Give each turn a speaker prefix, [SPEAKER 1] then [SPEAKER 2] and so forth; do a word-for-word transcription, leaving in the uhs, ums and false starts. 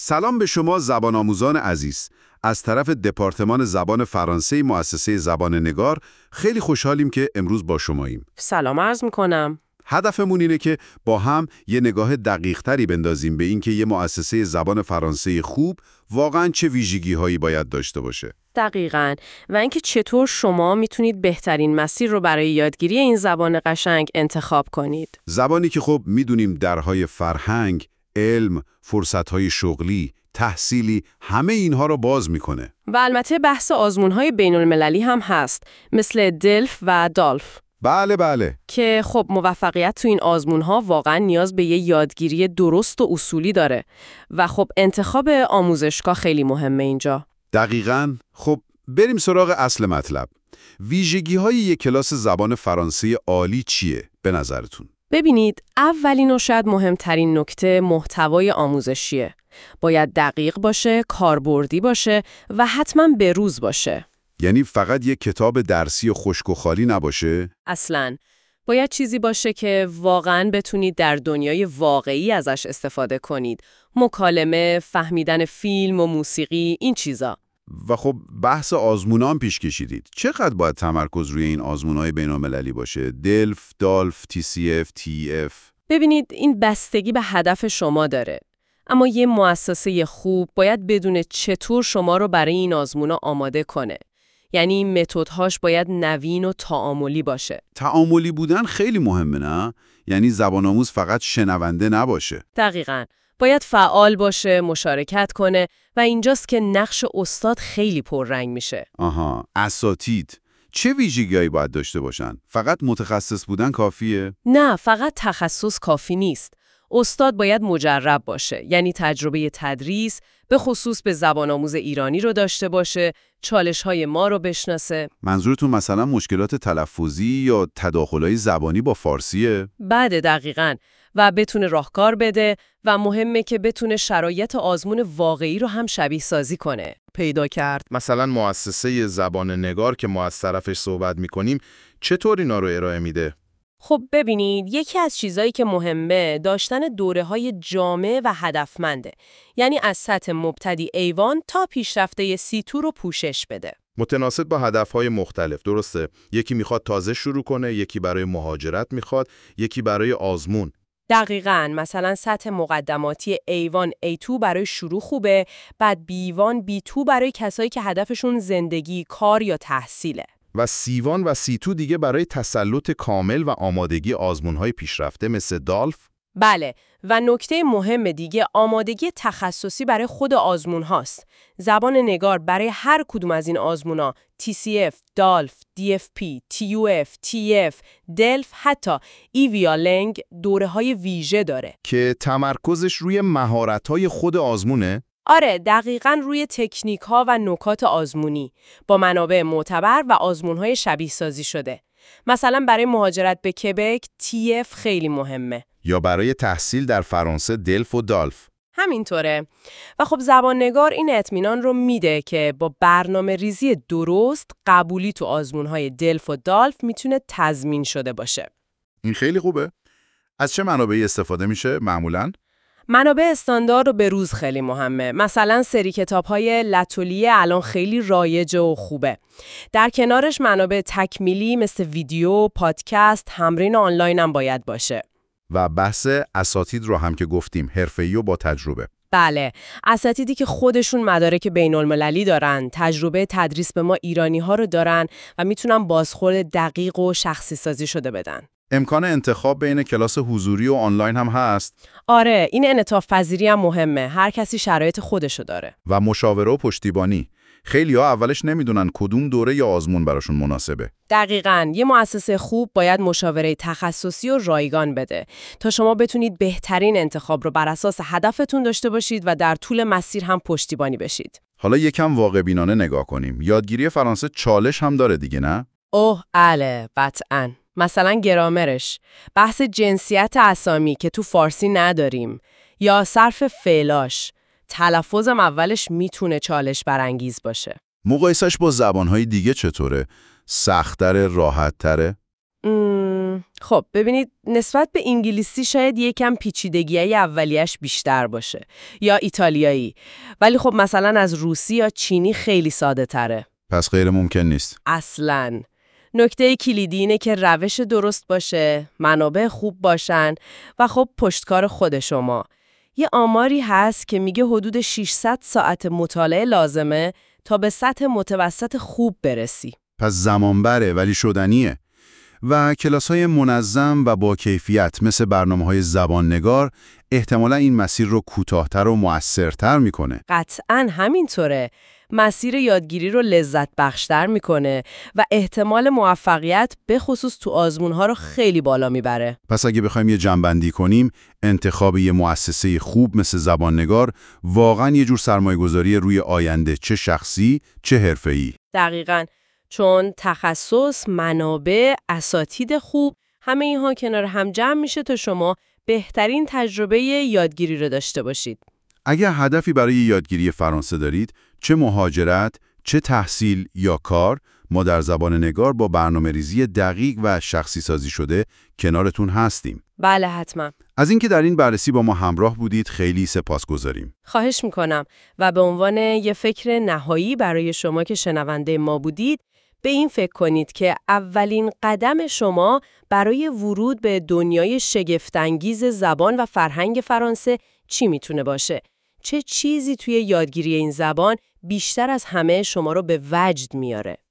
[SPEAKER 1] سلام به شما زبان آموزان عزیز. از طرف دپارتمان زبان فرانسه مؤسسه زبان نگار خیلی خوشحالیم که امروز با شماییم.
[SPEAKER 2] سلام عرض میکنم.
[SPEAKER 1] هدفمون اینه که با هم یه نگاه دقیق تری بندازیم به اینکه یه مؤسسه زبان فرانسه خوب واقعاً چه ویژگی هایی باید داشته باشه.
[SPEAKER 2] دقیقاً. و اینکه چطور شما میتونید بهترین مسیر رو برای یادگیری این زبان قشنگ انتخاب کنید.
[SPEAKER 1] زبانی که خب میدونیم درهای فرهنگ، علم، فرصتهای شغلی، تحصیلی همه اینها رو باز میکنه.
[SPEAKER 2] و البته بحث آزمون‌های بین‌المللی هم هست، مثل دلف و دالف.
[SPEAKER 1] بله بله.
[SPEAKER 2] که خب موفقیت تو این آزمون‌ها واقعا نیاز به یه یادگیری درست و اصولی داره و خب انتخاب آموزشگاه خیلی مهمه اینجا.
[SPEAKER 1] دقیقاً. خب بریم سراغ اصل مطلب. ویژگی‌های یک کلاس زبان فرانسه عالی چیه به نظرتون؟
[SPEAKER 2] ببینید، اولین و شاید مهمترین نکته محتوای آموزشیه. باید دقیق باشه، کاربردی باشه و حتما بروز باشه.
[SPEAKER 1] یعنی فقط یک کتاب درسی و خشک و خالی نباشه؟
[SPEAKER 2] اصلاً. باید چیزی باشه که واقعاً بتونید در دنیای واقعی ازش استفاده کنید. مکالمه، فهمیدن فیلم و موسیقی، این چیزا.
[SPEAKER 1] و خب بحث آزمونا هم پیش کشیدید. چقدر باید تمرکز روی این آزمون‌های بین‌المللی باشه؟ دلف، دالف، تی سی اف، تی اف.
[SPEAKER 2] ببینید، این بستگی به هدف شما داره. اما یه مؤسسه خوب باید بدونه چطور شما رو برای این آزمونا آماده کنه. یعنی متدهاش باید نوین و تعاملی باشه.
[SPEAKER 1] تعاملی بودن خیلی مهمه، نه؟ یعنی زبان آموز فقط شنونده نباشه.
[SPEAKER 2] دقیقاً. باید فعال باشه، مشارکت کنه و اینجاست که نقش استاد خیلی پررنگ میشه.
[SPEAKER 1] آها، اساتید چه ویژگی‌هایی باید داشته باشن؟ فقط متخصص بودن کافیه؟
[SPEAKER 2] نه، فقط تخصص کافی نیست. استاد باید مجرب باشه، یعنی تجربه تدریس، به خصوص به زبان آموز ایرانی رو داشته باشه، چالش‌های ما رو بشناسه.
[SPEAKER 1] منظورتون مثلا مشکلات تلفظی یا تداخل‌های زبانی با فارسیه؟
[SPEAKER 2] بعد دقیقاً. و بتونه راهکار بده و مهمه که بتونه شرایط آزمون واقعی رو هم شبیه سازی کنه. پیدا کرد.
[SPEAKER 3] مثلا مؤسسه زبان نگار که ما از طرفش صحبت می‌کنیم چطور اینا رو ارائه میده؟
[SPEAKER 2] خب ببینید، یکی از چیزایی که مهمه داشتن دوره‌های جامع و هدفمنده. یعنی از سطح مبتدی ایوان تا پیشرفته سی تو رو پوشش بده.
[SPEAKER 3] متناسب با هدفهای مختلف، درسته؟ یکی میخواد تازه شروع کنه، یکی برای مهاجرت میخواد، یکی برای آزمون.
[SPEAKER 2] دقیقاً. مثلا سطح مقدماتی ای وان ای تو برای شروع خوبه، بعد بی وان بی تو برای کسایی که هدفشون زندگی، کار یا تحصیله.
[SPEAKER 3] و سی وان و سی تو دیگه برای تسلط کامل و آمادگی آزمون‌های پیشرفته مثل دالف.
[SPEAKER 2] بله. و نکته مهم دیگه آمادگی تخصصی برای خود آزمون هاست. زبان نگار برای هر کدوم از این آزمونا تی سی اف، دالف، دی اف پی، تی یو اف، تی اف، دلف، حتی ایویالنگ دوره های ویژه داره
[SPEAKER 3] که تمرکزش روی مهارت‌های خود آزمونه.
[SPEAKER 2] آره، دقیقاً روی تکنیک ها و نکات آزمونی با منابع معتبر و آزمون های شبیه سازی شده. مثلا برای مهاجرت به کبک تی اف خیلی مهمه.
[SPEAKER 3] یا برای تحصیل در فرانسه دلف و دالف.
[SPEAKER 2] همینطوره. و خب زبان نگار این اطمینان رو میده که با برنامه ریزی درست قبولی تو آزمون‌های دلف و دالف میتونه تضمین شده باشه.
[SPEAKER 1] این خیلی خوبه. از چه منابعی استفاده میشه معمولاً؟
[SPEAKER 2] منابع استاندارد و بروز خیلی مهمه. مثلا سری کتاب‌های لتولیه الان خیلی رایجه و خوبه. در کنارش منابع تکمیلی مثل ویدیو، پادکست، تمرین آنلاین هم باید باشه.
[SPEAKER 1] و بحث اساتید رو هم که گفتیم، حرفه‌ای و با تجربه.
[SPEAKER 2] بله، اساتیدی که خودشون مدارک بین‌المللی دارن، تجربه تدریس به ما ایرانی‌ها رو دارن و میتونن بازخورد دقیق و شخصی سازی شده بدن.
[SPEAKER 1] امکان انتخاب بین کلاس حضوری و آنلاین هم هست؟
[SPEAKER 2] آره، این انعطاف پذیری هم مهمه. هر کسی شرایط خودشو داره.
[SPEAKER 1] و مشاوره و پشتیبانی. خیلی‌ها اولش نمیدونن کدوم دوره یا آزمون براشون مناسبه.
[SPEAKER 2] دقیقاً. یه مؤسسه خوب باید مشاوره تخصصی و رایگان بده تا شما بتونید بهترین انتخاب رو بر اساس هدفتون داشته باشید و در طول مسیر هم پشتیبانی بشید.
[SPEAKER 1] حالا یکم واقع بینانه نگاه کنیم. یادگیری فرانسه چالش هم داره دیگه، نه؟
[SPEAKER 2] اوه، اله، قطعاً. مثلا گرامرش، بحث جنسیت اسامی که تو فارسی نداریم، یا صرف فعلاش، تلفظم اولش میتونه چالش برانگیز باشه.
[SPEAKER 1] مقایسش با زبانهای دیگه چطوره؟ سخت‌تره، راحت‌تره؟
[SPEAKER 2] م... مم، خب ببینید نسبت به انگلیسی شاید یکم پیچیدگی‌های اولیش بیشتر باشه یا ایتالیایی، ولی خب مثلا از روسی یا چینی خیلی ساده تره.
[SPEAKER 1] پس غیر ممکن نیست.
[SPEAKER 2] اصلاً. نکته کلیدی اینه که روش درست باشه، منابع خوب باشن و خب پشتکار خود شما. یه آماری هست که میگه حدود ششصد ساعت مطالعه لازمه تا به سطح متوسط خوب برسی.
[SPEAKER 1] پس زمان بره ولی شدنیه. و کلاس‌های منظم و با کیفیت مثل برنامه‌های زباننگار احتمالاً این مسیر رو کوتاه‌تر و مؤثرتر میکنه.
[SPEAKER 2] قطعاً همینطوره. مسیر یادگیری رو لذت بخشتر میکنه و احتمال موفقیت به خصوص تو آزمون‌ها رو خیلی بالا میبره.
[SPEAKER 1] پس اگه بخوایم یه جمع‌بندی کنیم، انتخاب یه مؤسسه خوب مثل زباننگار واقعاً یه جور سرمایه‌گذاری روی آینده، چه شخصی، چه حرفه‌ای.
[SPEAKER 2] دقیقاً. چون تخصص، منابع، اساتید خوب، همه اینها کنار هم جمع میشه تا شما بهترین تجربه یادگیری رو داشته باشید.
[SPEAKER 1] اگر هدفی برای یادگیری فرانسه دارید، چه مهاجرت، چه تحصیل یا کار، ما در زبان نگار با برنامه‌ریزی دقیق و شخصی سازی شده کنارتون هستیم.
[SPEAKER 2] بله حتما.
[SPEAKER 1] از اینکه در این بررسی با ما همراه بودید خیلی سپاسگزاریم.
[SPEAKER 2] خواهش میکنم و به عنوان یه فکر نهایی برای شما که شنونده ما بودید، به این فکر کنید که اولین قدم شما برای ورود به دنیای شگفت‌انگیز زبان و فرهنگ فرانسه چی میتونه باشه؟ چه چیزی توی یادگیری این زبان بیشتر از همه شما رو به وجد میاره؟